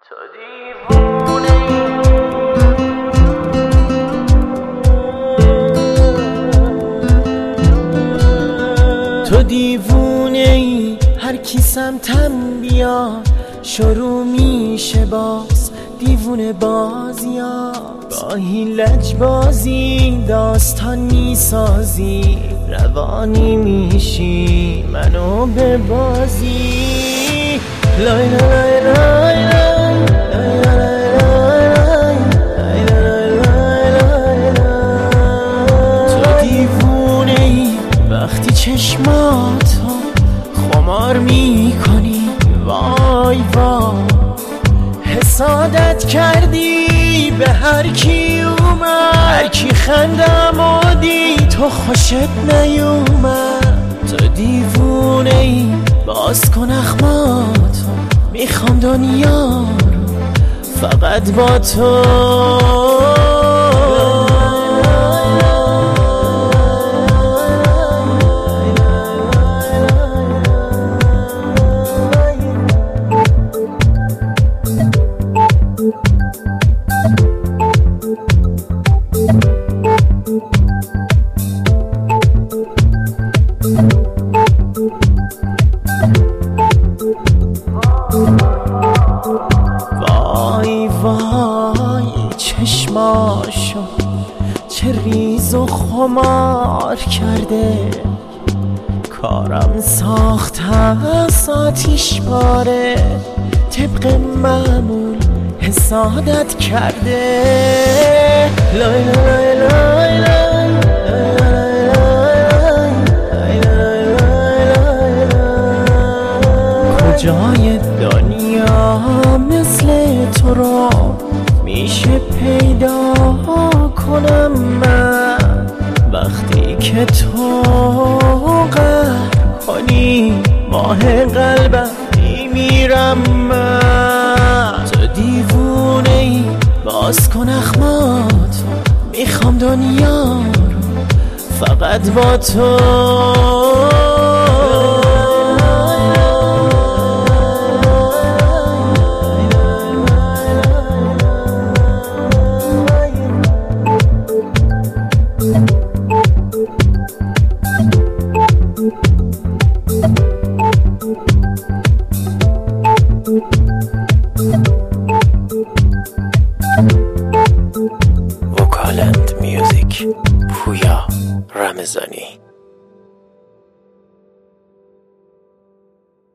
تو دیوونه‌ای، تو دیوونه‌ای، هر کی سمتم بیاد شروع میشه باز دیوونه بازیا. با هیلج بازی داستان میسازی، روانی میشی منو به بازی. لای لای لای تو دیوونه ای وقتی چشماتو خمار میکنی، وای وای حسادت کردی به هر کی اومد، هر کی خندم و دید تو خوشت نیومد. تو دیوونه ای باز کن اخماتو، میخوام دنیا رو فقط با تو. وای وای چشماشو چه ریز و خمار کرده، کارم ساختم از آتیش باره، طبق معمول حسادت کرده. لای لای لای لای کجای دنیا مثل تو رو میشه پیدا کنم من، وقتی که تو قهر کنی ماه قلبم میمیرم من. تو دیوونه ای باز کن اخماتو، میخوام دنیا رو فقط با تو.